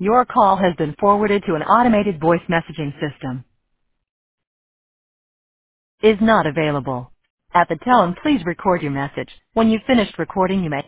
Your call has been forwarded to an automated voice messaging system. Is not available. At the tone, please record your message. When you've finished recording, you may